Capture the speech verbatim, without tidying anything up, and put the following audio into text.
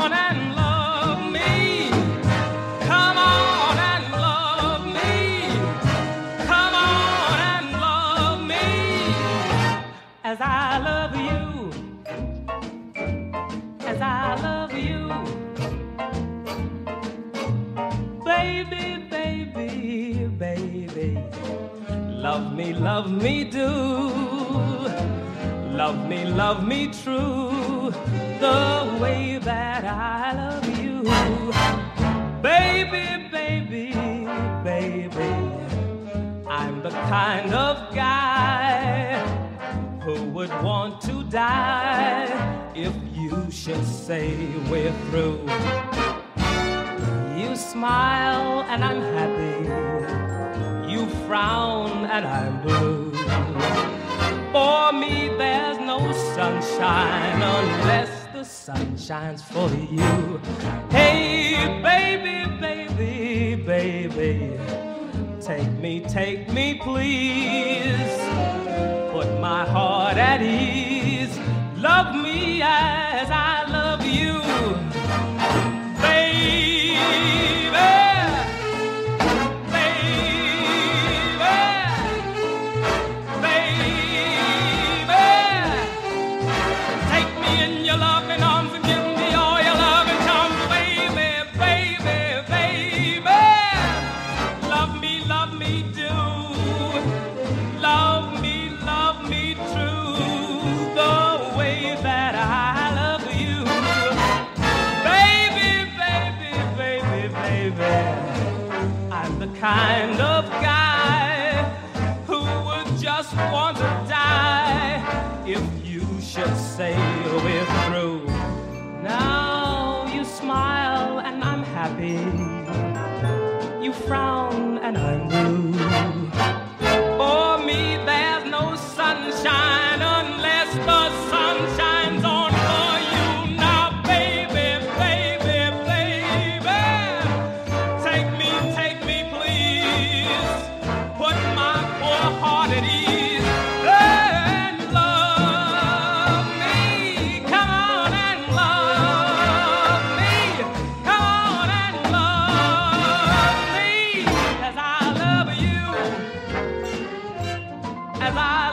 on and love me. Come on and love me. Come on and love me as I love you. As I love you. Baby, baby, baby. Love me, love me do. Love me, love me true. The way that I love you. Baby, baby, baby. I'm the kind of guy who would want to die if you should say we're through. You smile and I'm happy. You frown and I'm blue. For me there's no sunshine unless the sun shines for you. Hey baby, baby, baby, take me, take me please. Put my heart at ease. Love me as I love you. Kind of guy who would just want to die if you should say we're through. Now you smile and I'm happy. You frown and I'm blue. For me there's no sunshine unless the sun shines on for you. Now baby, baby, baby, take me, take me please. Put my poor heart at ease and love me. Come on and love me. Come on and love me as I love you. As I